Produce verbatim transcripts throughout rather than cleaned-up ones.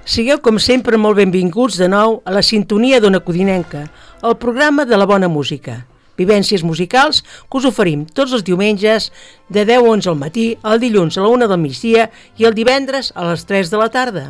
Sigueu, com sempre, molt benvinguts de nou a la sintonia d'Ona Codinenca, el programa de la bona música. Vivències musicals que us oferim tots els diumenges de deu a onze al matí, el dilluns a la una del migdia i el divendres a les tres de la tarda.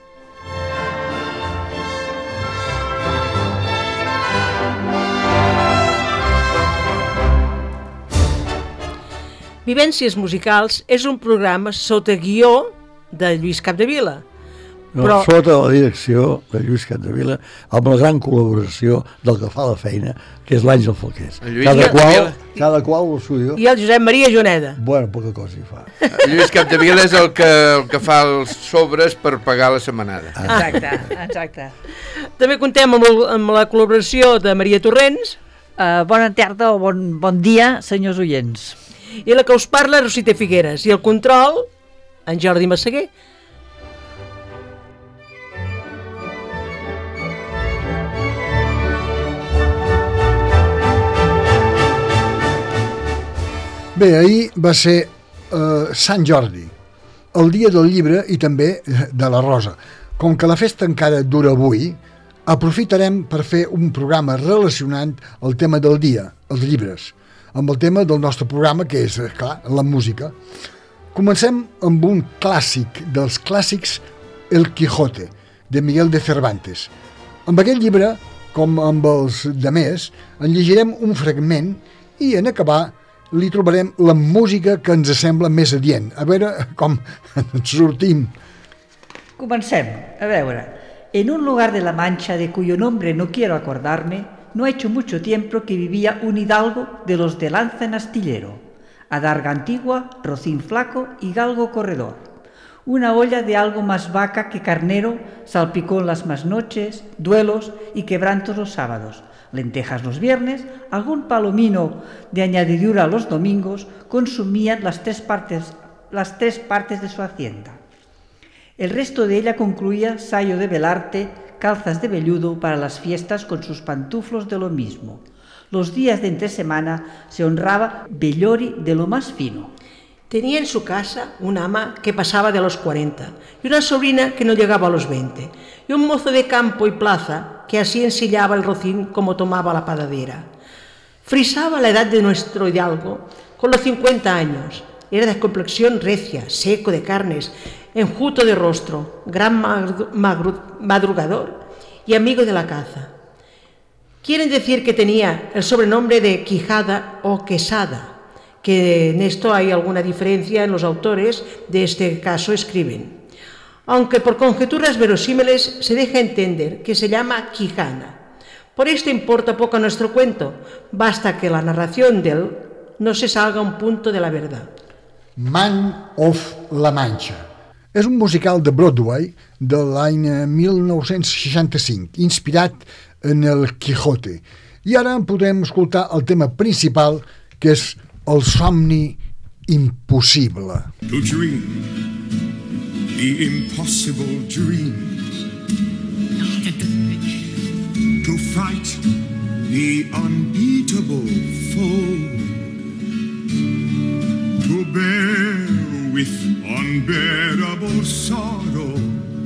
Vivències musicals és un programa sota guió de Lluís Capdevila. No, però... sota la direcció de Lluís Capdevila, amb la gran col·laboració del que fa la feina, que és l'Àngel Falqués. Cada qual, cada qual el suyo. I el Josep Maria Joneda. Bueno, poca cosa hi fa. Lluís Capdevila és el que, el que fa els sobres per pagar la setmanada. Ah. Exacte, exacte. També contem amb, el, amb la col·laboració de Maria Torrents. Uh, bona tarda o bon, bon dia, senyors oients. I la que us parla, Rosita Figueres. I el control, en Jordi Massaguer. Bé, ahir va ser eh, Sant Jordi, el dia del llibre i també de la rosa. Com que la festa encara dura avui, aprofitarem per fer un programa relacionant el tema del dia, els llibres, amb el tema del nostre programa, que és, clar, la música. Comencem amb un clàssic dels clàssics, El Quijote, de Miguel de Cervantes. Amb aquest llibre, com amb els demés, en llegirem un fragment i en acabar li trobarem la música que ens sembla més adient. A veure com ens sortim. Comencem. A veure. En un lugar de la Mancha de cuyo nombre no quiero acordarme, no ha hecho mucho tiempo que vivía un hidalgo de los de lanza en astillero, adarga antigua, rocín flaco y galgo corredor. Una olla de algo más vaca que carnero salpicó en las más noches, duelos y quebrantos los sábados, lentejas los viernes, algún palomino de añadidura los domingos consumían las tres partes, las tres partes de su hacienda. El resto de ella concluía sayo de velarte, calzas de velludo para las fiestas con sus pantuflos de lo mismo. Los días de entre semana se honraba bellori de lo más fino. Tenía en su casa una ama que pasaba de los cuarenta y una sobrina que no llegaba a los veinte y un mozo de campo y plaza que así ensillaba el rocín como tomaba la padadera. Frisaba la edad de nuestro hidalgo con los cincuenta años. Era de complexión recia, seco de carnes, enjuto de rostro, gran madrugador y amigo de la caza. Quieren decir que tenía el sobrenombre de Quijada o Quesada, que en esto hay alguna diferencia en los autores de este caso escriben. Aunque por conjeturas verosímiles se deja entender que se llama Quijana. Por esto importa poco a nuestro cuento, basta que la narración de él no se salga a un punto de la verdad. Man of la Mancha és un musical de Broadway de l'any mil nou-cents seixanta-cinc, inspirat en El Quijote. I ara podem escoltar el tema principal, que és el somni impossible. To dream the impossible dream, to fight the unbeatable foe, to bear with unbearable sorrow,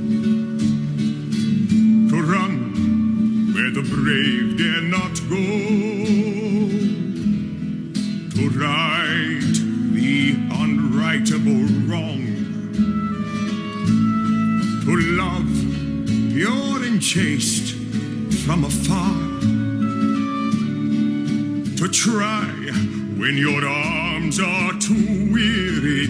to run where the brave dare not go, to right the unrightable wrong, to love pure and chaste from afar, to try when your arms are too weary,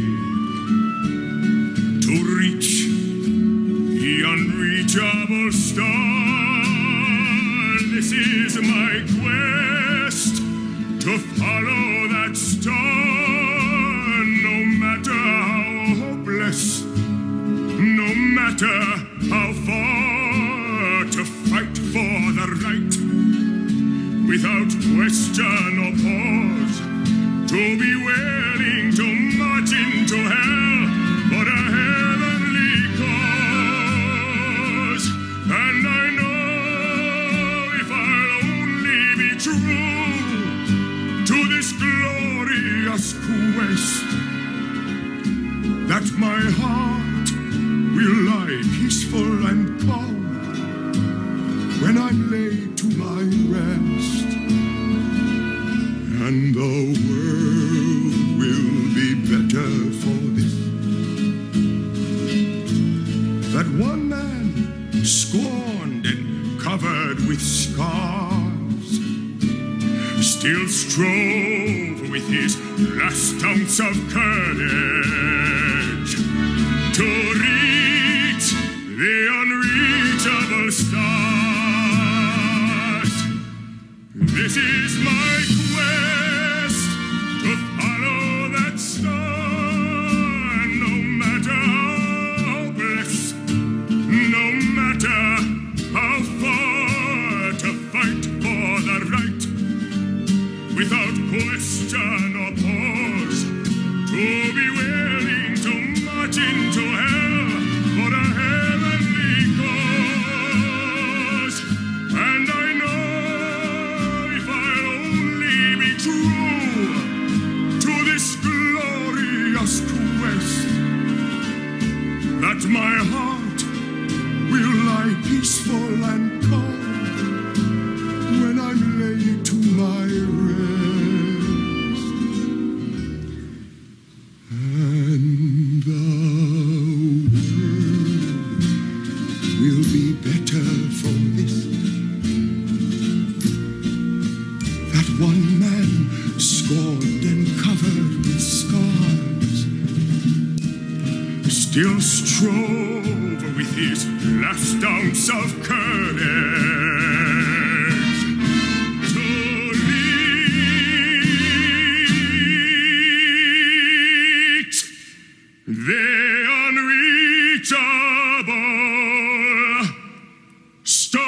to reach the unreachable star. This is my quest, to follow that star, no matter how hopeless, no matter how far, to fight for the right, without question or pause, to be willing to march into hell for a heavenly cause. And I know if I'll only be true to this glorious quest, that my heart will lie peaceful and calm when I'm laid to my rest, and the world will be better for this. That one man, scorned and covered with scars, still strove with his last ounce of courage to reach the unreachable stars. This is my quest, to follow that star, no matter how hopeless, no matter how far, to fight for the right, without question or pause, to be willing to march into hell for a heavenly cause. And I know if I'll only be true to this glorious quest, that my heart will lie peaceful and calm when I'm laid to my rest, and the world will be better for this. That one man, scorned and covered with scars, still strove with his last ounce of courage to reach the unreachable star.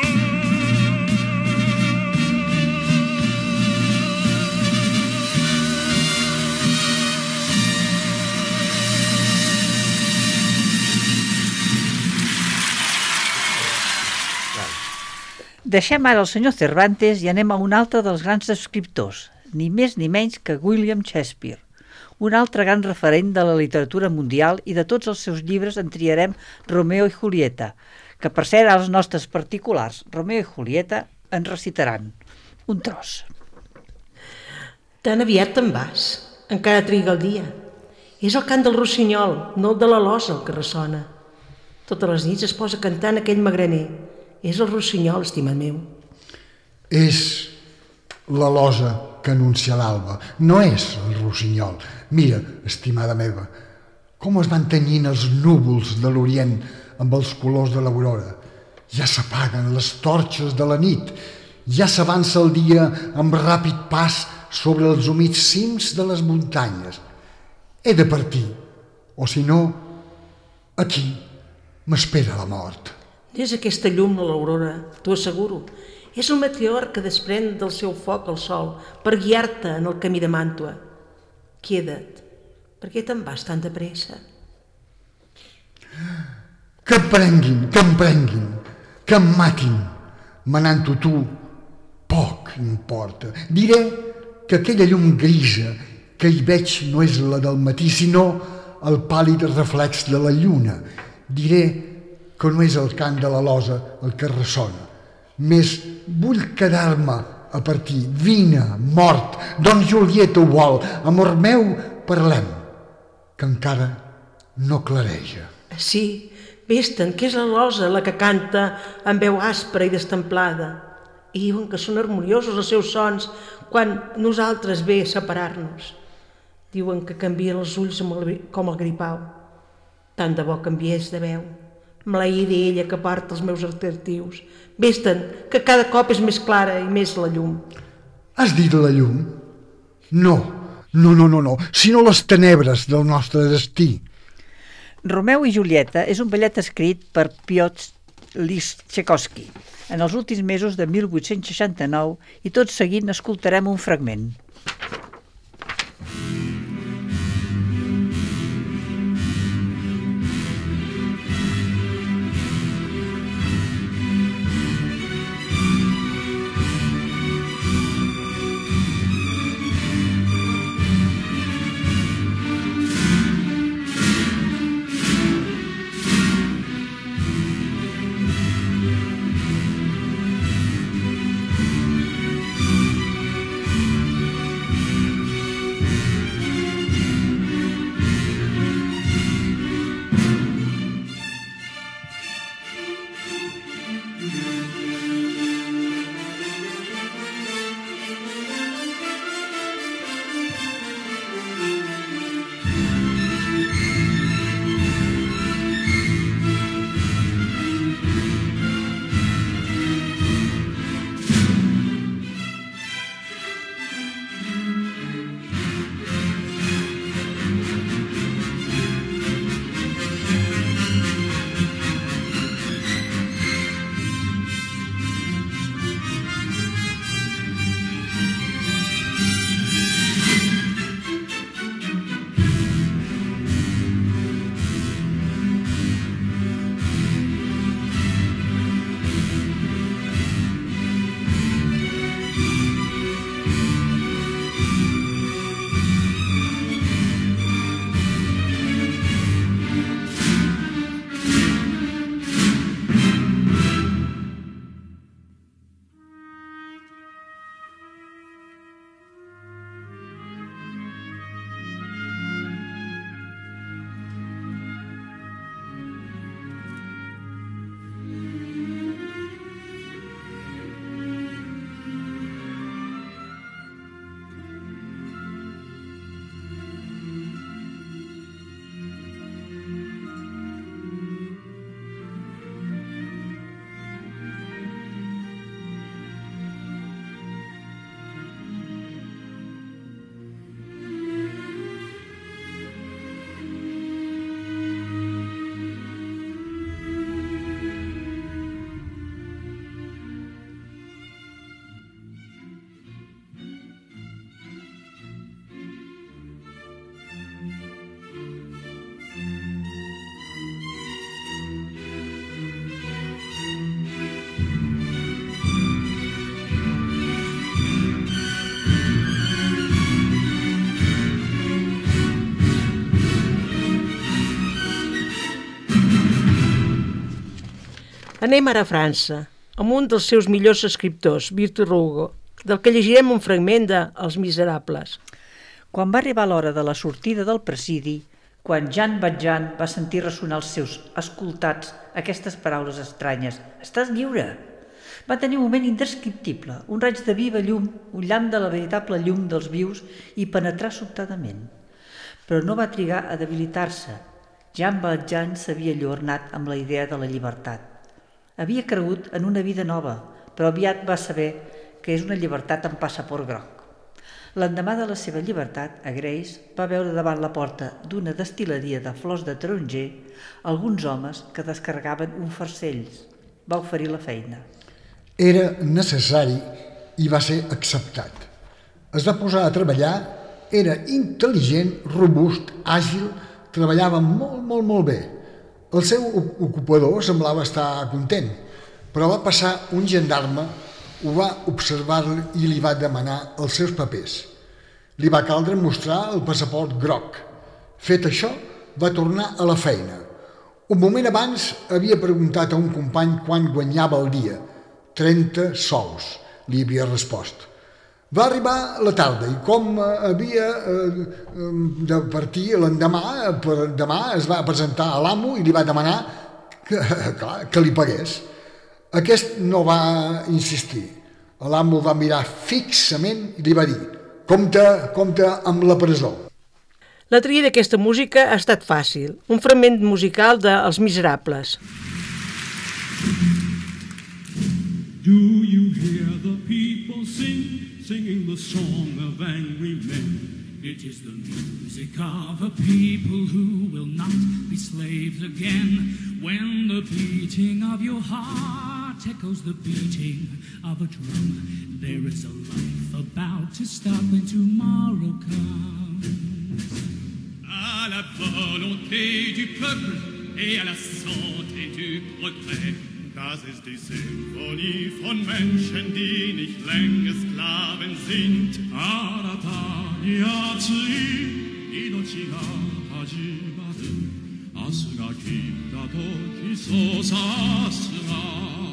Deixem ara el senyor Cervantes i anem a un altre dels grans escriptors, ni més ni menys que William Shakespeare, un altre gran referent de la literatura mundial, i de tots els seus llibres en triarem Romeo i Julieta, que per ser els nostres particulars, Romeo i Julieta, ens recitaran un tros. Tan aviat te'n vas, encara triga el dia. És el cant del rossinyol, no el de la losa, el que ressona. Totes les nits es posa cantant aquell magraner. És el rossinyol, estimat meu. És la losa que anuncia l'alba, no és el rossinyol. Mira, estimada meva, com es van tenyint els núvols de l'Orient amb els colors de l'aurora. Ja s'apaguen les torxes de la nit, ja s'avança el dia amb ràpid pas sobre els humits cims de les muntanyes. He de partir, o si no, aquí m'espera la mort. És aquesta llum a l'aurora, t'ho asseguro. És el meteor que desprèn del seu foc el sol per guiar-te en el camí de Màntua. Queda't. Per què te'n vas tan de pressa? Que em prenguin, que em prenguin, que em matin. Manant-ho tu, poc importa. Diré que aquella llum grisa que hi veig no és la del matí, sinó el pàl·lid reflex de la lluna. Diré que no és el cant de la losa el que ressona. Més vull quedar-me a partir. Vine, mort, don Julieta ho vol. Amor meu, parlem, que encara no clareja. Sí, vés-te'n, que és la losa la que canta amb veu àspera i destemplada. I diuen que són harmoniosos els seus sons quan nosaltres ve a separar-nos. Diuen que canvien els ulls com el gripau. Tant de bo canviés de veu. Maleïda ella que porta els meus altertius. Vés-te'n, que cada cop és més clara i més la llum. Has dit la llum? No, no, no, no, no, sinó les tenebres del nostre destí. Romeo i Julieta és un ballet escrit per Piotr Txaikovski en els últims mesos de mil vuit-cents seixanta-nou, i tot seguint escoltarem un fragment. Anem ara a França, amb un dels seus millors escriptors, Victor Hugo, del que llegirem un fragment de Els Miserables. Quan va arribar l'hora de la sortida del presidi, quan Jean Valjean va sentir ressonar els seus escoltats aquestes paraules estranyes, «Estàs lliure!», va tenir un moment indescriptible, un raig de viva llum, un llamp de la veritable llum dels vius i penetrar sobtadament. Però no va trigar a debilitar-se. Jean Valjean s'havia llornat amb la idea de la llibertat. Havia cregut en una vida nova, però aviat va saber que és una llibertat amb passaport groc. L'endemà de la seva llibertat, a Grace va veure davant la porta d'una destil·leria de flors de taronger alguns homes que descarregaven un farcells. Va oferir la feina. Era necessari i va ser acceptat. Es va posar a treballar, era intel·ligent, robust, àgil, treballava molt, molt, molt bé. El seu ocupador semblava estar content, però va passar un gendarme, ho va observar i li va demanar els seus papers. Li va caldre mostrar el passaport groc. Fet això, va tornar a la feina. Un moment abans havia preguntat a un company quant guanyava al dia. trenta sols, li havia respost. Va arribar la tarda i com havia de partir l'endemà, per demà es va presentar a l'amo i li va demanar que, clar, que li pagués. Aquest no va insistir. L'amo el va mirar fixament i li va dir «Compte, compte amb la presó». La tria d'aquesta música ha estat fàcil, un fragment musical de Els Miserables. Do you hear the people sing, singing the song of angry men? It is the music of a people who will not be slaves again. When the beating of your heart echoes the beating of a drum, there is a life about to start when tomorrow comes. À la volonté du peuple et à la santé du progrès. Das ist die Symphonie von Menschen, die nicht länger Sklaven sind. Arata yatsi inochi ga hajimaru. Asu ga kita toki so sasu ga.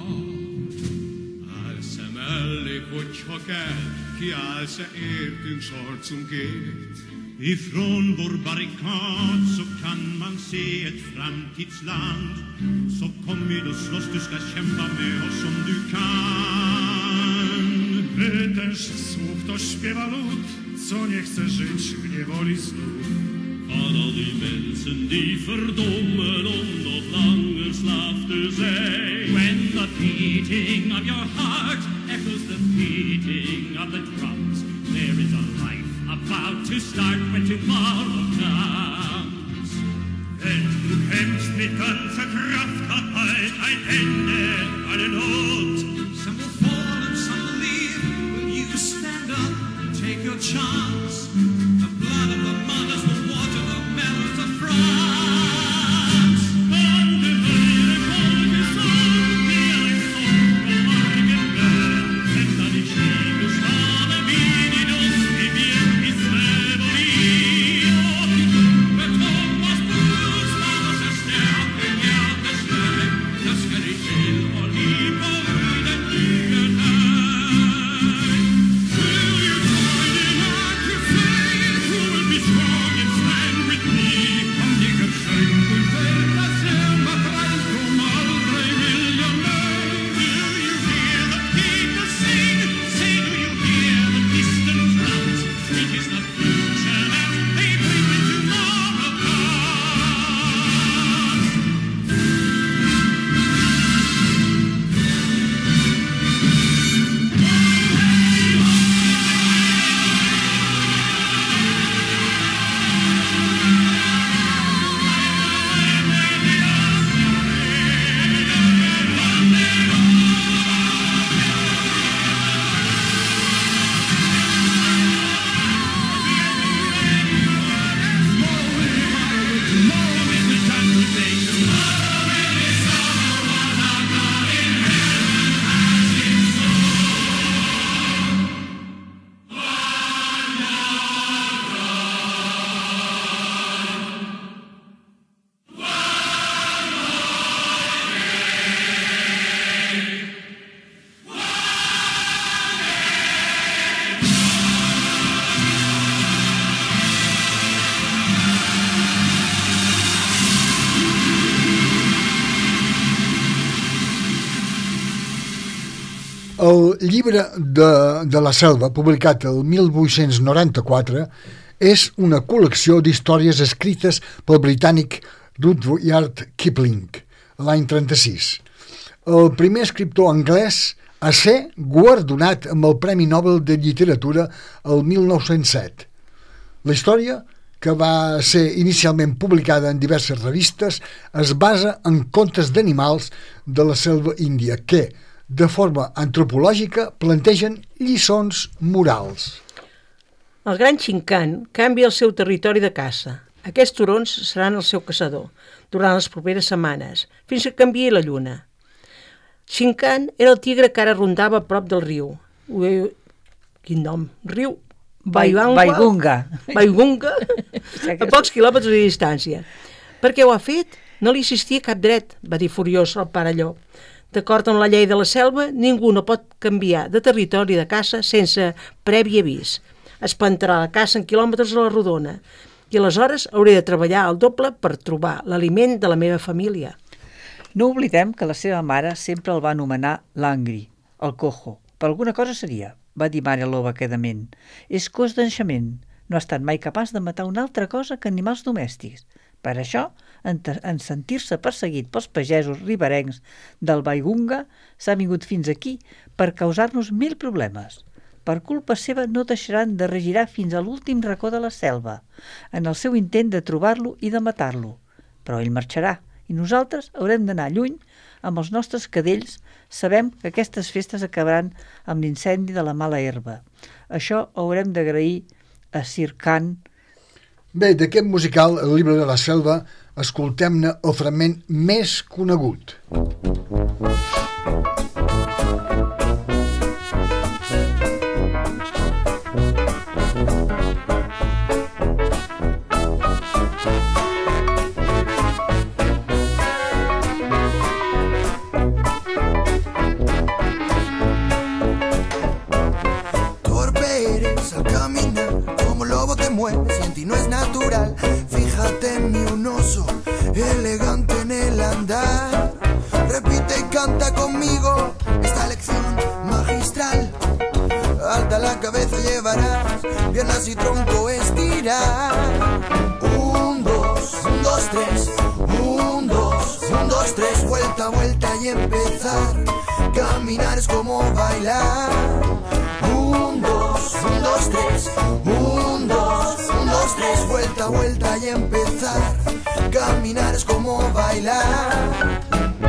Als er mellig och tjockar, ki als er erdungsort umgeht. Ifrån vår barrikad så kan man se ett framtidsland. Så kom vi då slåss, du ska kämpa med oss om du kan. Będziesz słów to śpiewa lud, co nie chce żyć w niewoli znów. Alla de mensen die verdommen om nog langer slaaf te zijn. When the beating of your heart echoes the beating of the drums, there is a life about to start when tomorrow comes. Wenn du kämpfst mit ganzer Kraft, hat bald ein Ende alle Not. Some will fall and some will leave. Will you stand up and take your chance? The blood of the mothers will water the meadows of France. Und die Heile Folge soll wie ein Song vom Morgen werden. Wenn da die Schiebe schade wie die Nuss, die wir bis Reverie. Und die Gruppe Thomas Blues, was er stärkt im Jahresschlag. Das kann ich will und lieber öden Lügen ein. Will you find it hard to say? El llibre de, de la selva, publicat el mil vuit-cents noranta-quatre, és una col·lecció d'històries escrites pel britànic Rudyard Kipling l'any trenta-sis. El primer escriptor anglès a ser guardonat amb el Premi Nobel de Literatura el mil nou-cents set. La història, que va ser inicialment publicada en diverses revistes, es basa en contes d'animals de la selva índia que, de forma antropològica, plantegen lliçons morals. El gran Shinkan canvia el seu territori de caça. Aquests turons seran el seu caçador durant les properes setmanes, fins que canviï la lluna. Shinkan era el tigre que ara rondava a prop del riu. Ui, quin nom? Riu Vaigunga. Vaigunga, a pocs quilòmetres de distància. Per què ho ha fet? No li assistia cap dret, va dir furiós el pare llop. D'acord amb la llei de la selva, ningú no pot canviar de territori de caça sense previ avís. Es plantarà la caça en quilòmetres a la rodona i aleshores hauré de treballar el doble per trobar l'aliment de la meva família. No oblidem que la seva mare sempre el va anomenar l'angri, el cojo. Per alguna cosa seria, va dir mare loba quedament. És cos d'enxament. No ha estat mai capaç de matar una altra cosa que animals domèstics. Per això, en, en sentir-se perseguit pels pagesos riberencs del Vaigunga, s'ha vingut fins aquí per causar-nos mil problemes. Per culpa seva no deixaran de regirar fins a l'últim racó de la selva, en el seu intent de trobar-lo i de matar-lo. Però ell marxarà, i nosaltres haurem d'anar lluny amb els nostres cadells. Sabem que aquestes festes acabaran amb l'incendi de la mala herba. Això haurem d'agrair a Sir Khan. Bé, d'aquest musical, El llibre de la selva, escoltem-ne el fragment més conegut. Si en ti no es natural, fíjate en mí un oso elegante en el andar. Repite y canta conmigo esta lección magistral. Alta la cabeza llevarás, piernas y tronco estirar. Un, dos, un, dos, tres. Un, dos, un, dos, tres. Vuelta, vuelta y empezar. Caminar es como bailar. Un, dos, un, dos, tres. Un, dos, un, dos, tres. Vuelta, vuelta y empezar. Caminar es como bailar.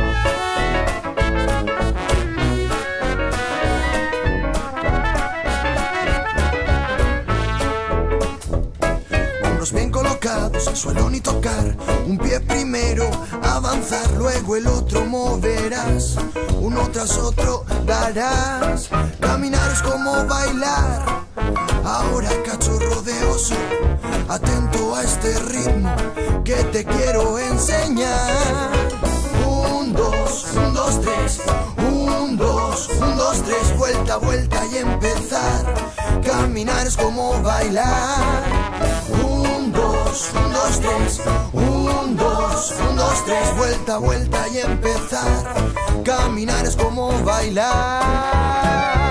Hombros bien colocados, el suelo ni tocar. Un pie primero, avanzar, luego el otro moverás. Uno tras otro darás. Caminar es como bailar. Ahora cachorro de oso, atento a este ritmo que te quiero enseñar. Un, dos, un, dos, tres. Un, dos, un, dos, tres. Vuelta, vuelta y empezar. Caminar es como bailar. Un, dos, un, dos, tres. Un, dos, un, dos, tres. Vuelta, vuelta y empezar. Caminar es como bailar.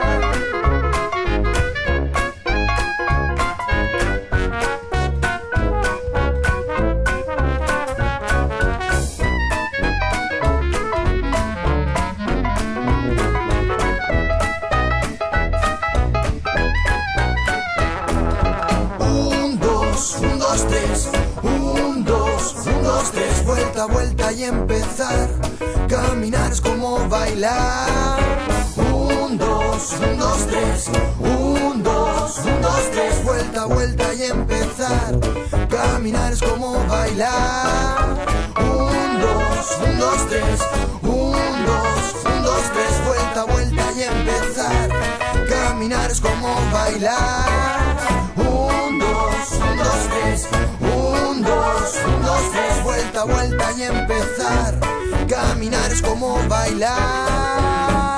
Vuelta, vuelta y empezar. Caminar es como bailar. Un, dos, un, dos, tres. Un, dos, un, dos, tres. Vuelta, vuelta y empezar. Caminar es como bailar. Un, dos, un, dos, tres. Un, dos, un, dos, tres. Vuelta, vuelta y empezar. Caminar es como bailar. Un, dos, un, dos, tres. Un, dos, un, dos, tres. Vuelta, vuelta y empezar. Caminar es como bailar.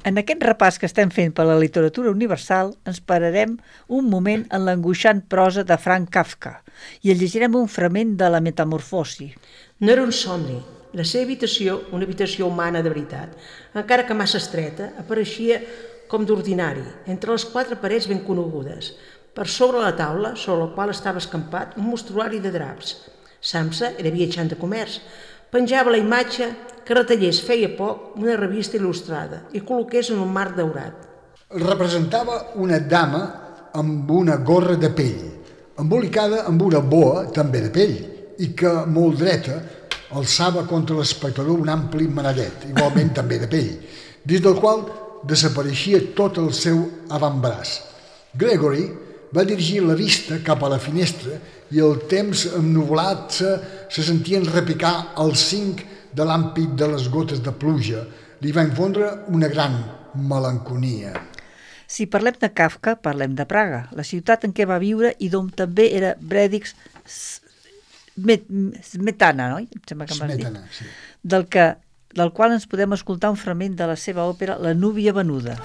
En aquest repàs que estem fent per la literatura universal ens pararem un moment en l'angoixant prosa de Frank Kafka i el llegirem un fragment de La Metamorfosi. No era un somni. La seva habitació, una habitació humana de veritat, encara que massa estreta, apareixia com d'ordinari, entre les quatre parets ben conegudes. Per sobre la taula, sobre la qual estava escampat, un mostruari de draps. Samsa era viatjant de comerç. Penjava la imatge que retallés feia poc una revista il·lustrada i col·loqués en un marc daurat. Representava una dama amb una gorra de pell, embolicada amb una boa també de pell, i que, molt dreta, alçava contra l'espectador un ampli manellet, igualment també de pell, des del qual desapareixia tot el seu avantbraç. Gregory va dirigir la vista cap a la finestra i el temps ennuvolat se, se sentien repicar el cinc de l'àmpit de les gotes de pluja. Li va infondre una gran melanconia. Si parlem de Kafka, parlem de Praga, la ciutat en què va viure i d'on també era Bredić Smetana, no? Em sembla que m'has dit. Smetana, sí. Del, que, del qual ens podem escoltar un fragment de la seva òpera La núvia venuda.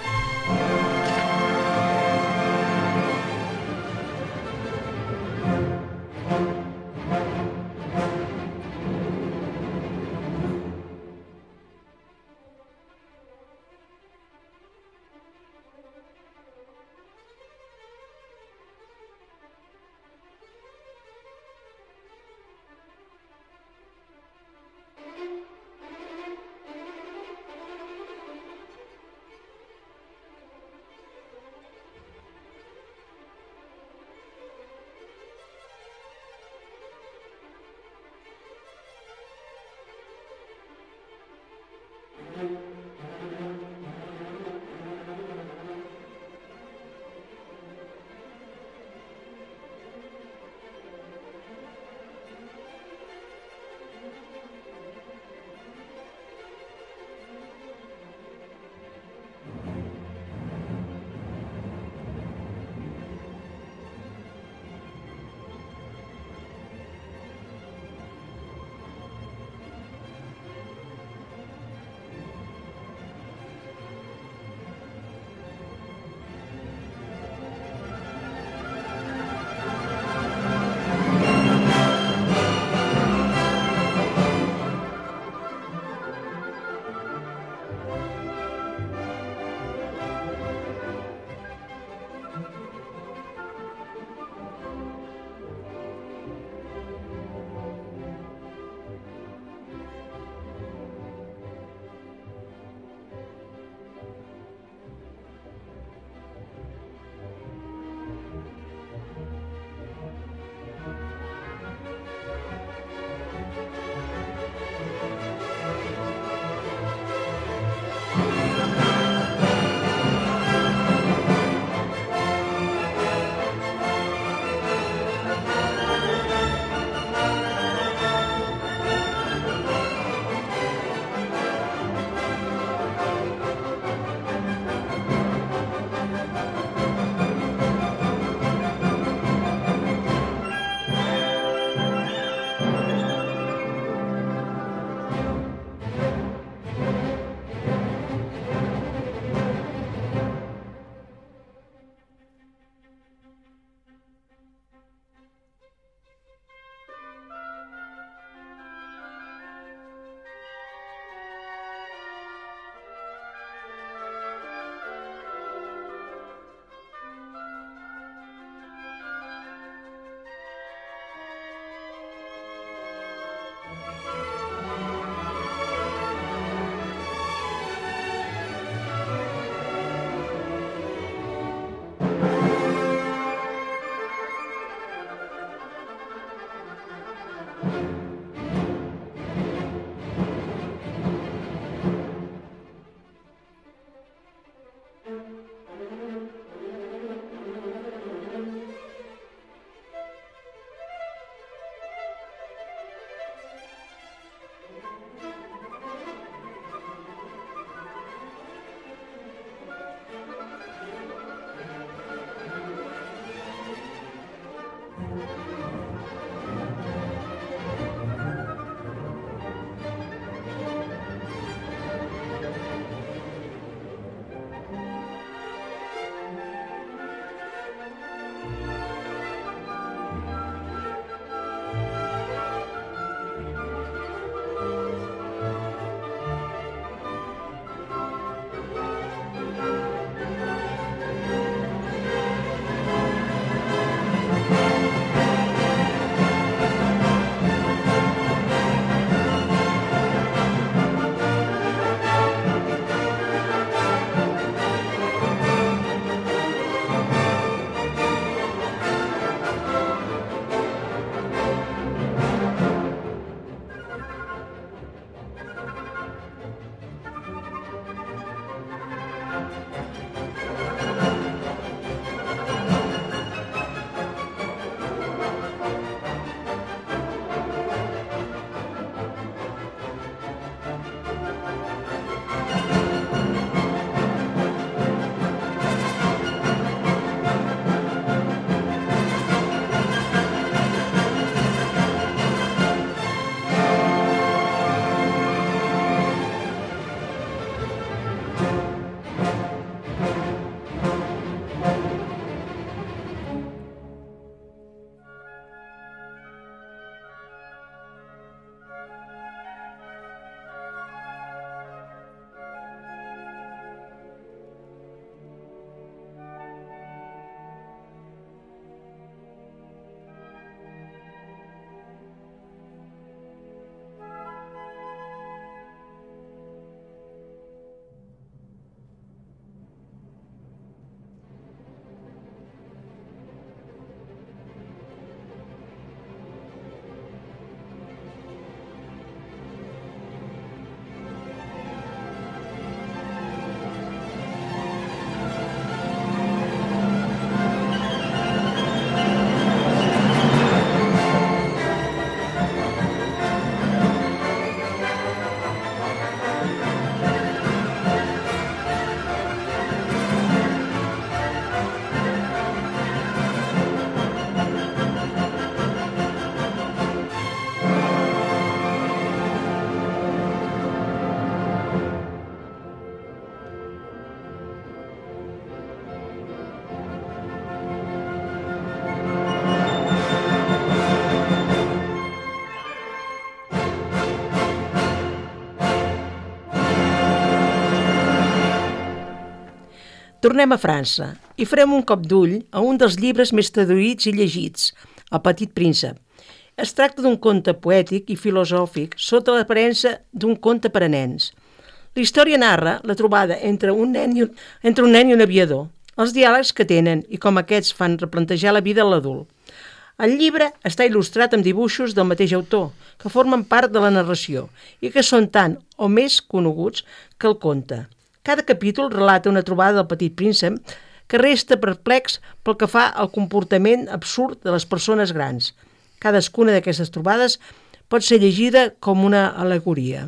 Tornem a França i farem un cop d'ull a un dels llibres més traduïts i llegits, El Petit Príncep. Es tracta d'un conte poètic i filosòfic sota l'aparença d'un conte per a nens. La història narra la trobada entre un nen i un, entre un nen i un aviador, els diàlegs que tenen i com aquests fan replantejar la vida a l'adult. El llibre està il·lustrat amb dibuixos del mateix autor, que formen part de la narració i que són tant o més coneguts que el conte. Cada capítol relata una trobada del Petit Príncep que resta perplex pel que fa al comportament absurd de les persones grans. Cadascuna d'aquestes trobades pot ser llegida com una al·legoria.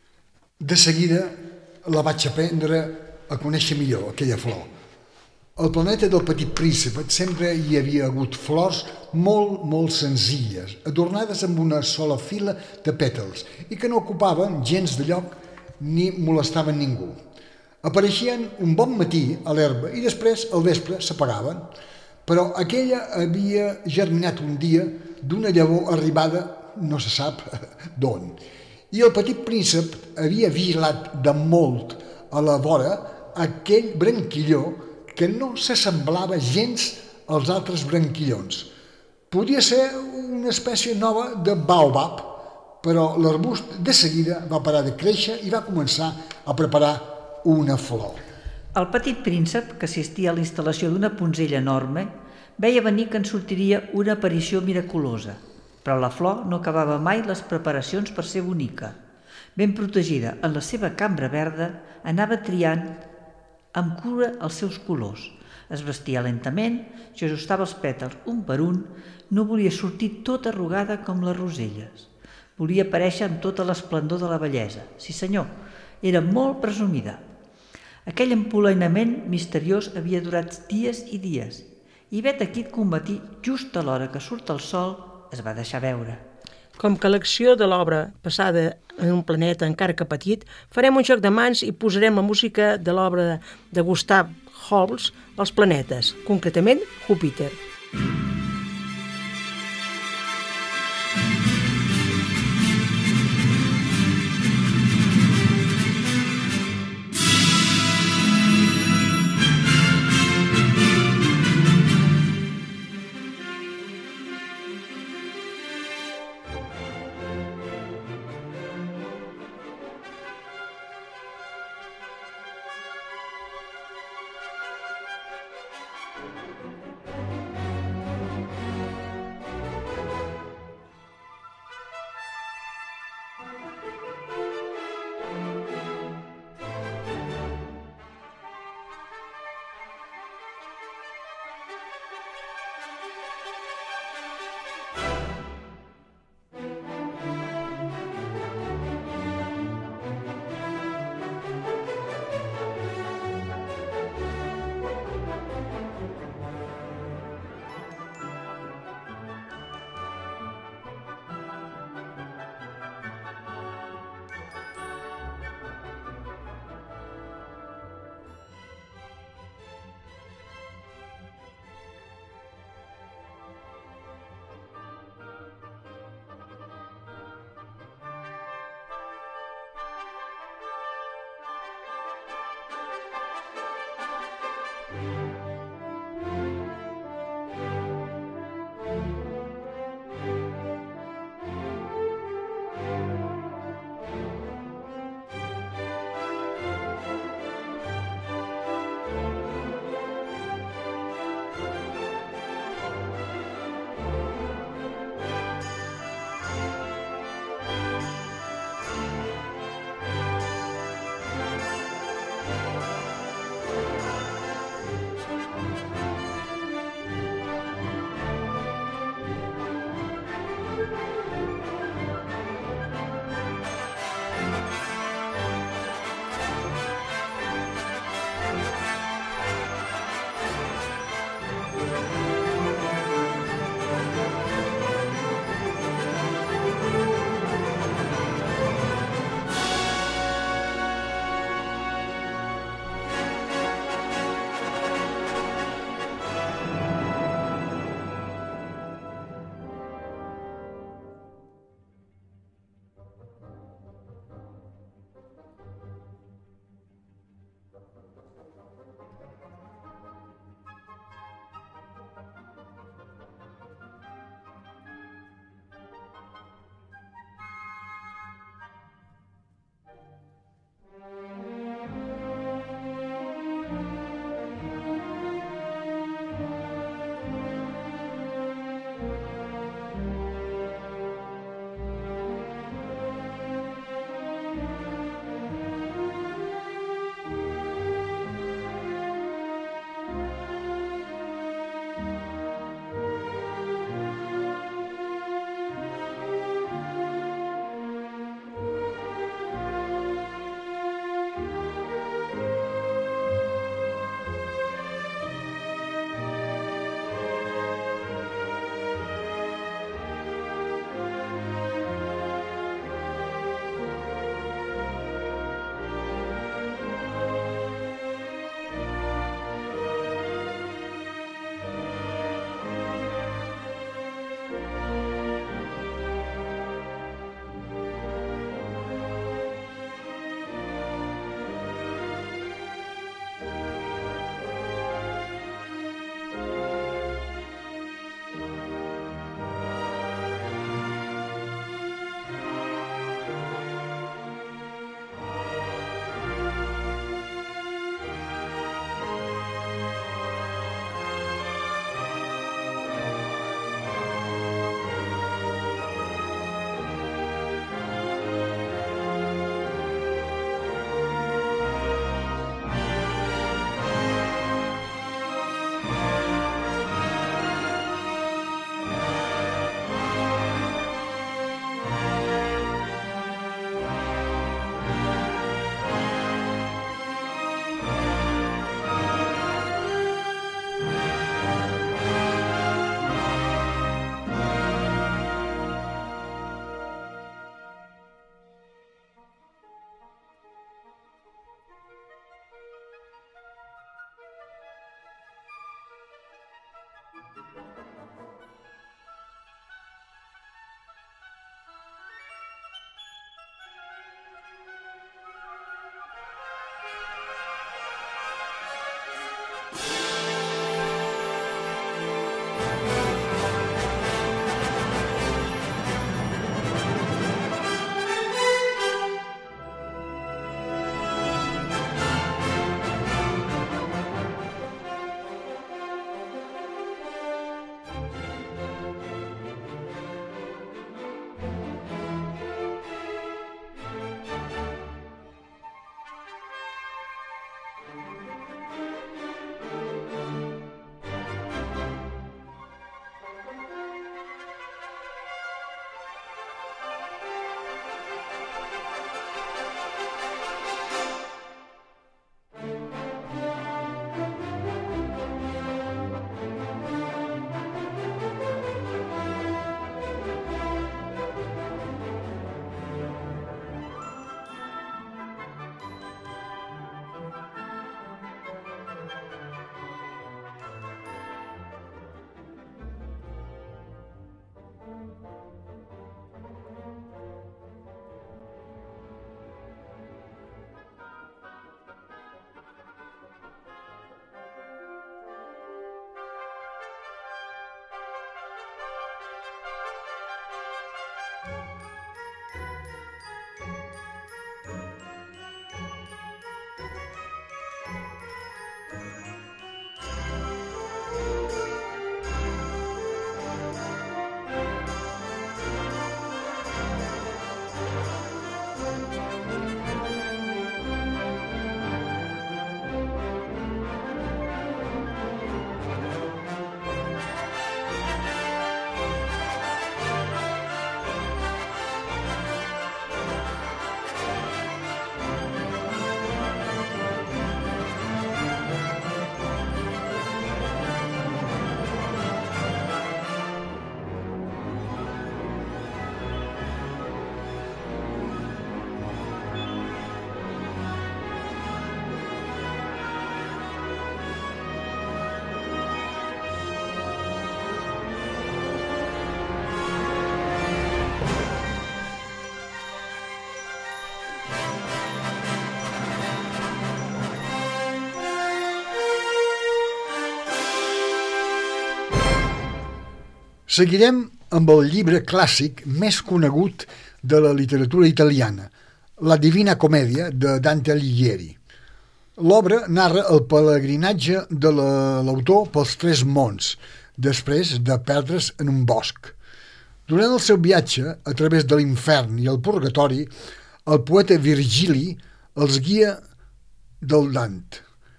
De seguida la vaig aprendre a conèixer millor, aquella flor. Al planeta del Petit Príncep sempre hi havia hagut flors molt, molt senzilles, adornades amb una sola fila de pètals i que no ocupaven gens de lloc ni molestaven ningú. Apareixien un bon matí a l'herba i després al vespre s'apagaven, però aquella havia germinat un dia d'una llavor arribada no se sap d'on. I el Petit Príncep havia vigilat de molt a la vora aquell branquilló que no s'assemblava gens als altres branquillons. Podia ser una espècie nova de baobab, però l'arbust de seguida va parar de créixer i va començar a preparar una flor. El Petit Príncep, que assistia a la instal·lació d'una punzella enorme, veia venir que en sortiria una aparició miraculosa, però la flor no acabava mai les preparacions per ser bonica. Ben protegida en la seva cambra verda, anava triant amb cura els seus colors. Es vestia lentament, s'ajustava els pètals un per un, no volia sortir tota arrugada com les roselles. Volia aparèixer amb tota l'esplendor de la bellesa. Sí senyor, era molt presumida. Aquell empolainament misteriós havia durat dies i dies, i vet aquí que un matí, just a l'hora que surt el sol, es va deixar veure. Com que l'acció de l'obra passada en un planeta encara que petit, farem un joc de mans i posarem la música de l'obra de Gustav Holst, Els planetes, concretament Júpiter. Seguirem amb el llibre clàssic més conegut de la literatura italiana, La Divina Comèdia, de Dante Alighieri. L'obra narra el pelegrinatge de l'autor pels tres mons, després de perdre's en un bosc. Durant el seu viatge a través de l'infern i el purgatori, el poeta Virgili els guia del Dant.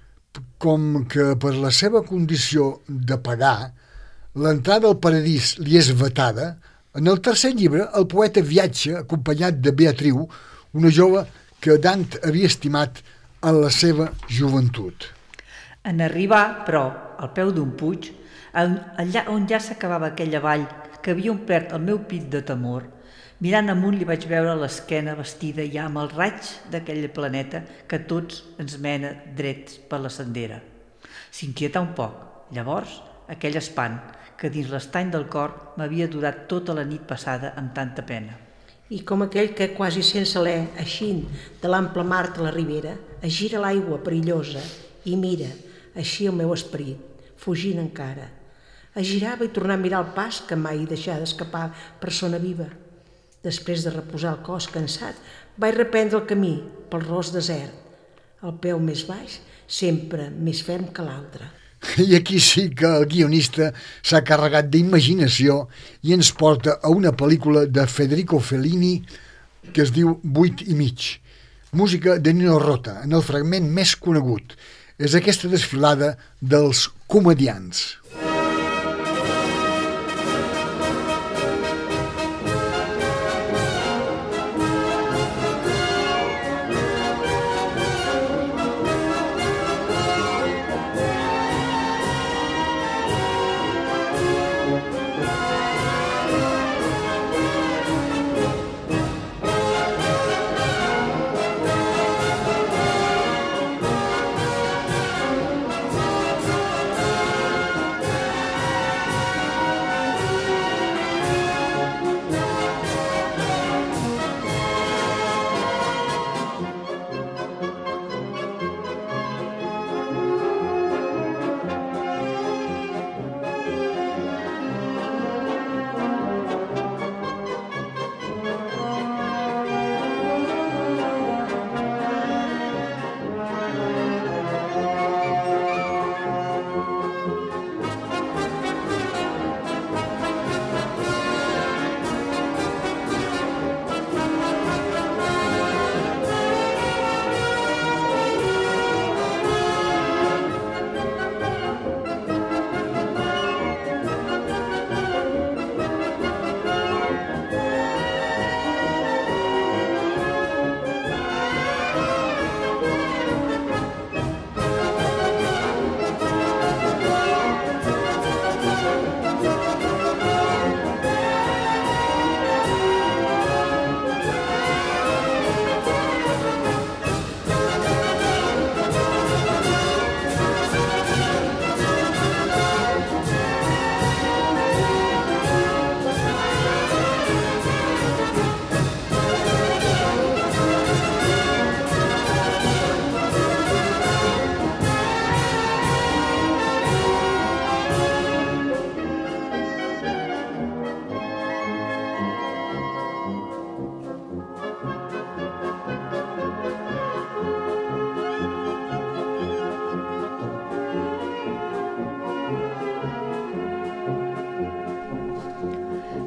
Com que per la seva condició de pagà, l'entrada al paradís li és vetada, en el tercer llibre el poeta viatja acompanyat de Beatriu, una jove que Dant havia estimat en la seva joventut. En arribar, però, al peu d'un puig, allà on ja s'acabava aquella vall que havia omplert el meu pit de temor, mirant amunt li vaig veure l'esquena vestida ja amb el raig d'aquell planeta que tots ens mena drets per la sendera. S'inquietà un poc. Llavors, aquell espant que dins l'estany del cor m'havia durat tota la nit passada amb tanta pena. I com aquell que quasi sense alè, eixint de l'ample mar de la ribera, es gira l'aigua perillosa i mira, així el meu esperit, fugint encara. Es girava i tornava a mirar el pas que mai deixà d'escapar persona viva. Després de reposar el cos cansat, vaig reprendre el camí pel ros desert. El peu més baix, sempre més ferm que l'altre. I aquí sí que el guionista s'ha carregat d'imaginació i ens porta a una pel·lícula de Federico Fellini que es diu Vuit i mig. Música de Nino Rota, en el fragment més conegut. És aquesta desfilada dels comediants.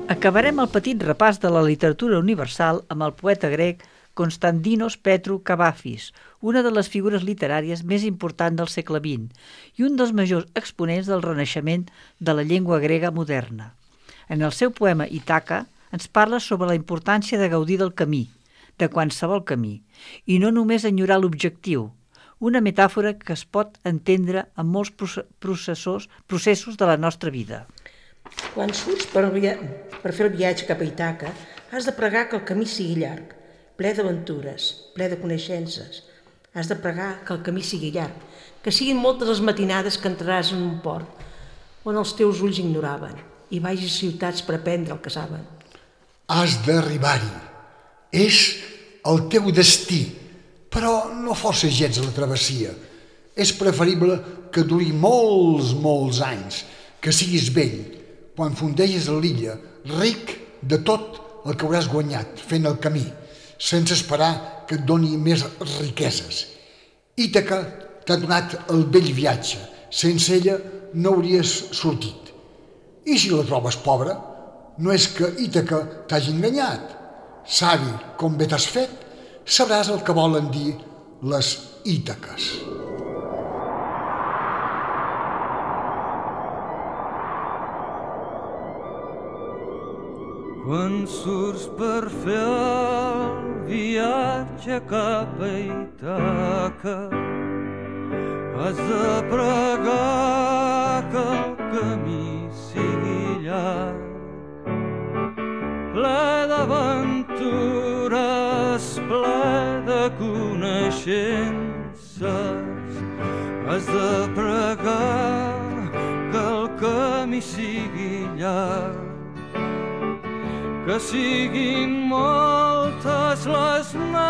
Acabarem el petit repàs de la literatura universal amb el poeta grec Konstantinos Petru Kavafis, una de les figures literàries més importants del segle vint i un dels majors exponents del renaixement de la llengua grega moderna. En el seu poema Ítaca ens parla sobre la importància de gaudir del camí, de qualsevol camí, i no només enyorar l'objectiu, una metàfora que es pot entendre en molts processos, processos de la nostra vida. Quan surts per, via... per fer el viatge cap a Ítaca, has de pregar que el camí sigui llarg, ple d'aventures, ple de coneixences. Has de pregar que el camí sigui llarg, que siguin moltes les matinades que entraràs en un port on els teus ulls ignoraven i vagis a ciutats per aprendre el que saben. Has d'arribar-hi. És el teu destí, però no forces gens la travessia. És preferible que duri molts, molts anys, que siguis vell, quan fondeges a l'illa, ric de tot el que hauràs guanyat fent el camí, sense esperar que et doni més riqueses. Ítaca t'ha donat el bell viatge, sense ella no hauries sortit. I si la trobes pobra, no és que Ítaca t'hagi enganyat. Savi com bé t'has fet, sabràs el que volen dir les Ítaques. Quan surts per fer el viatge cap a Ítaca, has de pregar que el camí sigui llarg, ple d'aventures, ple de coneixences. Has de pregar que el camí sigui llarg, que siguin moltes les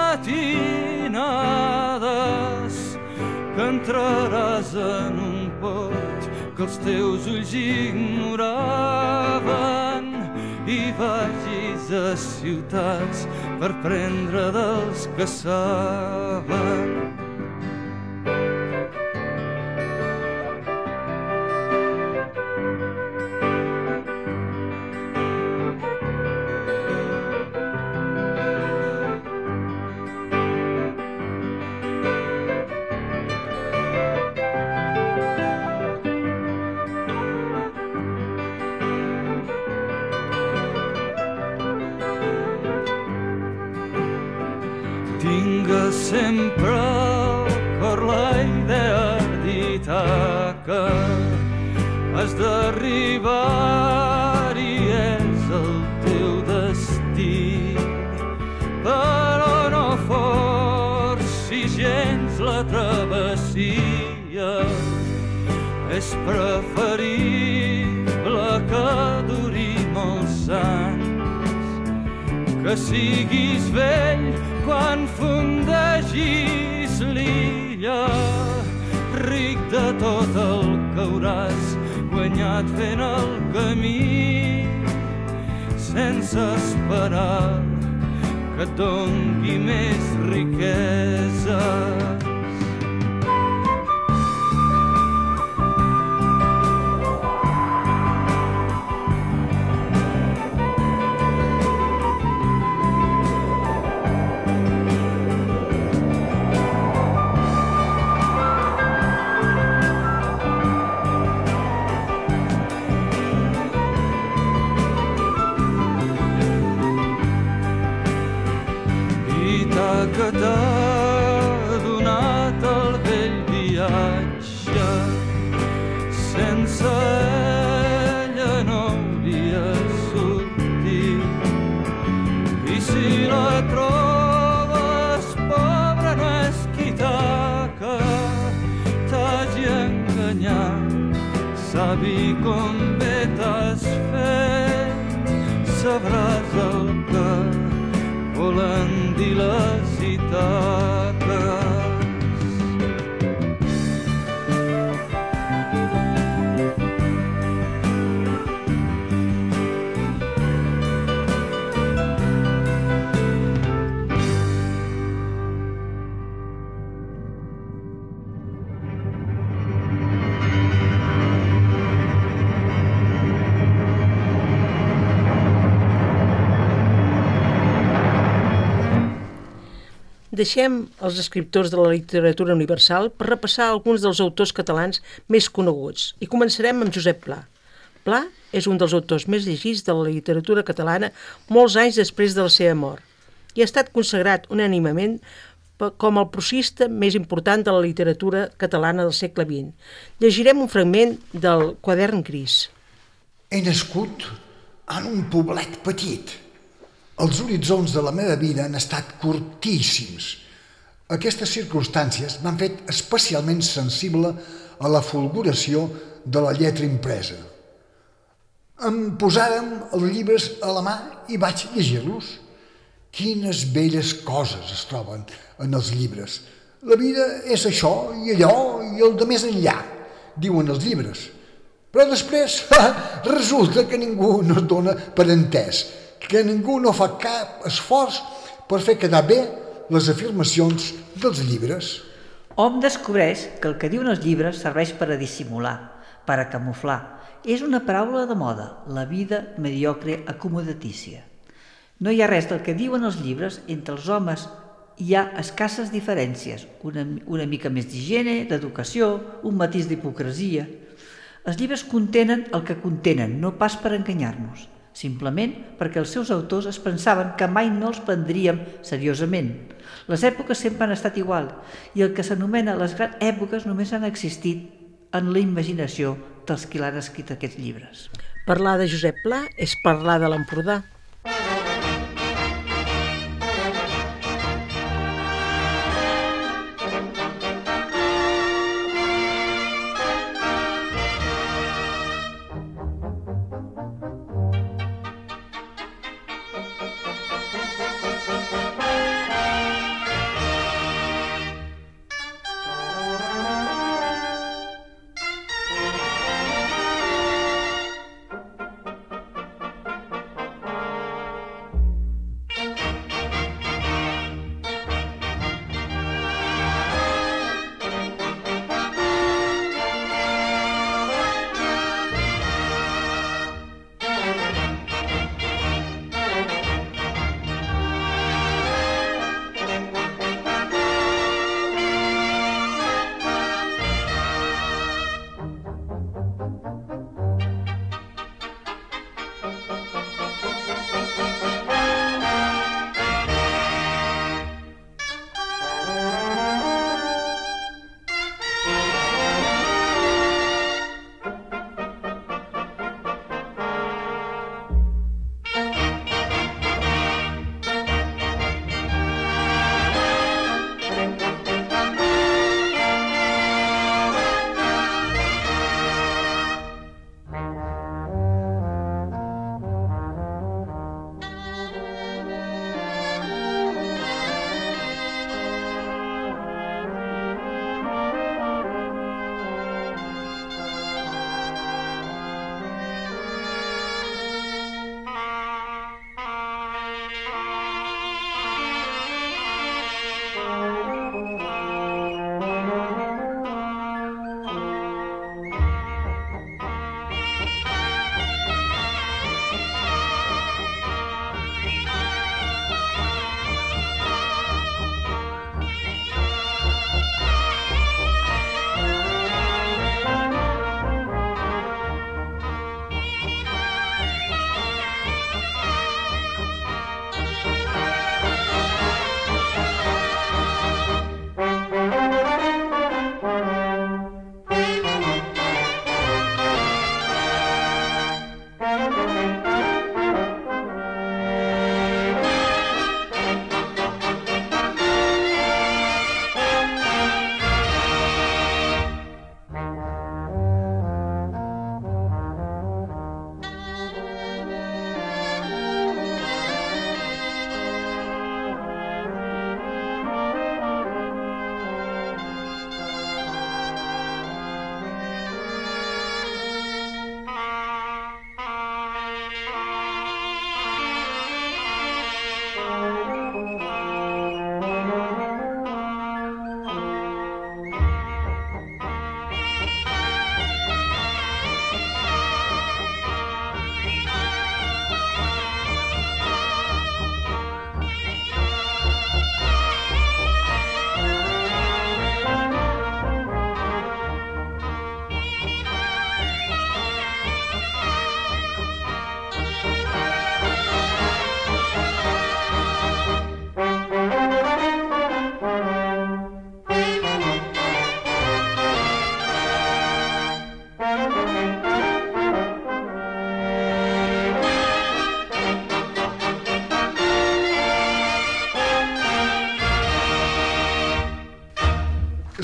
matinades que entraràs en un port que els teus ulls ignoraven i vagis a ciutats per prendre dels que saben. Tingues sempre al cor la idea d'Ítaca. Has d'arribar i és el teu destí, però no forcis gens la travessia. És preferible que duri molts anys, que siguis vell quan fondegis l'illa, ric de tot el que hauràs guanyat fent el camí, sense esperar que et doni més riqueses. Que t'ha donat el vell viatge, sense ella no hauries sortit. I si la trobes pobra no és que Ítaca t'hagi enganyat, sabi com bé t'has fet, sabràs el que volen dir les Ítaques. Deixem els escriptors de la literatura universal per repassar alguns dels autors catalans més coneguts i començarem amb Josep Pla. Pla és un dels autors més llegits de la literatura catalana molts anys després de la seva mort i ha estat consagrat unànimement com el prosista més important de la literatura catalana del segle vint. Llegirem un fragment del Quadern Gris. He nascut en un poblet petit. Els horitzons de la meva vida han estat curtíssims. Aquestes circumstàncies m'han fet especialment sensible a la fulguració de la lletra impresa. Em posàrem els llibres a la mà i vaig llegir-los. Quines belles coses es troben en els llibres. La vida és això i allò i el de més enllà, diuen els llibres. Però després resulta que ningú no es dona per entès, que ningú no fa cap esforç per fer quedar bé les afirmacions dels llibres. Hom descobreix que el que diuen els llibres serveix per a dissimular, per a camuflar. És una paraula de moda, la vida mediocre acomodatícia. No hi ha res del que diuen els llibres, entre els homes hi ha escasses diferències, una, una mica més d'higiene, d'educació, un matís d'hipocresia. Els llibres contenen el que contenen, no pas per enganyar-nos, simplement perquè els seus autors es pensaven que mai no els prendríem seriosament. Les èpoques sempre han estat igual i el que s'anomena les grans èpoques només han existit en la imaginació dels qui l'han escrit aquests llibres. Parlar de Josep Pla és parlar de l'Empordà.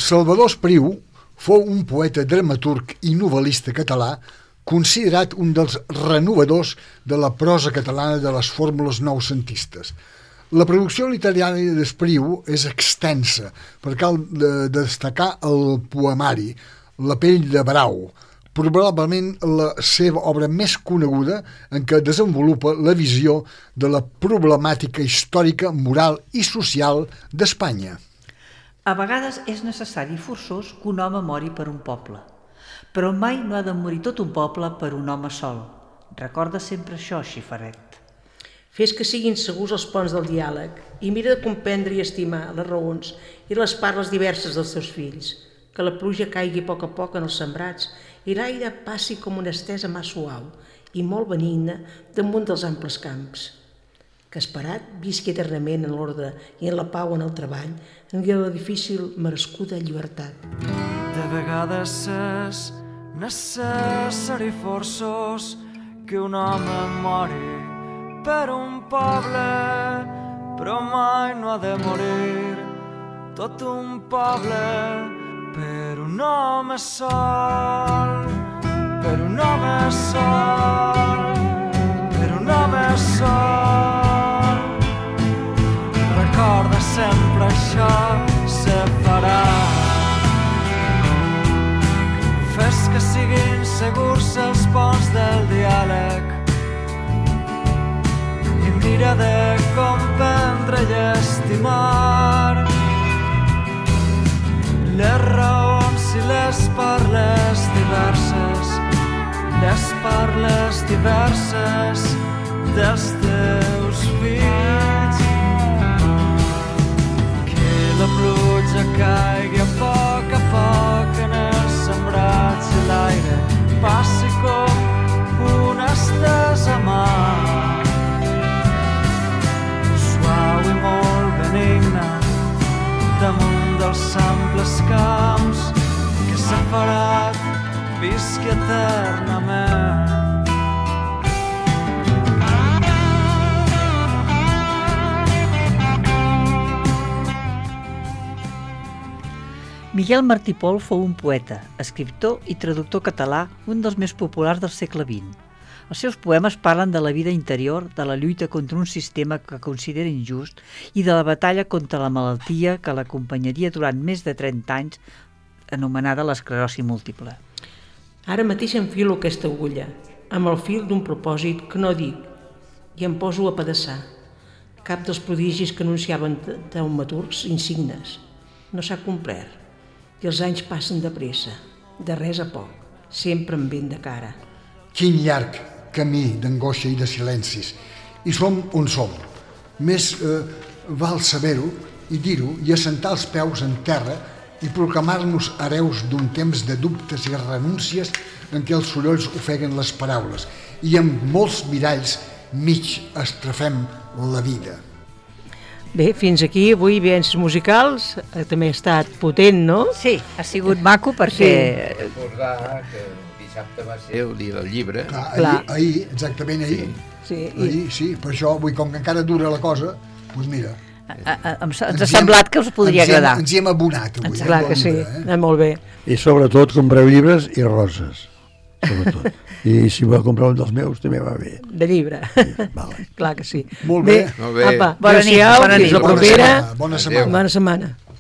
Salvador Espriu fou un poeta, dramaturg i novel·lista català considerat un dels renovadors de la prosa catalana de les fórmules noucentistes. La producció literària d'Espriu és extensa, per cal de destacar el poemari La pell de brau, probablement la seva obra més coneguda en què desenvolupa la visió de la problemàtica històrica, moral i social d'Espanya. A vegades és necessari i forçós que un home mori per un poble, però mai no ha de morir tot un poble per un home sol. Recorda sempre això, Xifaret. Fes que siguin segurs els ponts del diàleg i mira de comprendre i estimar les raons i les parles diverses dels teus fills, que la pluja caigui a poc a poc en els sembrats i l'aire passi com una estesa mà suau i molt benigna damunt dels amples camps. Que esperat visqui eternament en l'ordre i en la pau en el treball, en la difícil merescuda llibertat. De vegades és necessari forçós que un home mori per un poble, però mai no ha de morir tot un poble per un home sol, per un home sol, per un home sol. Recorda sempre això, se farà. Fes que siguin segurs els ponts del diàleg i mira de comprendre i estimar les raons i les parles diverses, les parles diverses dels teus fills. Que la pluja caigui a poc a poc en els sembrats i l'aire passi com una estesa mà, suau i molt benigna damunt dels amples camps, que separat visqui eternament. Miquel Martí Pol fou un poeta, escriptor i traductor català, un dels més populars del segle vint. Els seus poemes parlen de la vida interior, de la lluita contra un sistema que considera injust i de la batalla contra la malaltia que l'acompanyaria durant més de trenta anys, anomenada l'esclerosi múltiple. Ara mateix enfilo aquesta agulla, amb el fil d'un propòsit que no dic, i em poso a pedaçar. Cap dels prodigis que anunciaven taumaturgs insignes no s'ha complert, i els anys passen de pressa, de res a poc, sempre amb vent de cara. Quin llarg camí d'angoixa i de silencis, i som on som. Més eh, val saber-ho i dir-ho i assentar els peus en terra i proclamar-nos hereus d'un temps de dubtes i renúncies en què els sorolls ofeguen les paraules i amb molts miralls mig estrafem la vida. Bé, fins aquí avui Vivences Musicals, eh, també ha estat potent, no? Sí, ha sigut maco perquè... Sí. Recordar que dissabte va ser el dia del llibre. Clar, ahir, ahir, exactament ahir. Sí. Sí, ahir, sí, per això, vull, com que encara dura la cosa, doncs mira... A, a, ens ha semblat que us podria ens agradar. Hem, ens hi hem abonat avui. Ens, clar que sí, llibre, eh? molt bé. I sobretot compreu llibres i roses, sobretot. I si vol comprar un dels meus també va bé. De llibre. Sí, vale. Clar que sí. Molt bé. Molt bé. Apa, Bona nit, adéu-siau, bona nit. fins la propera. Bona setmana. Bona setmana.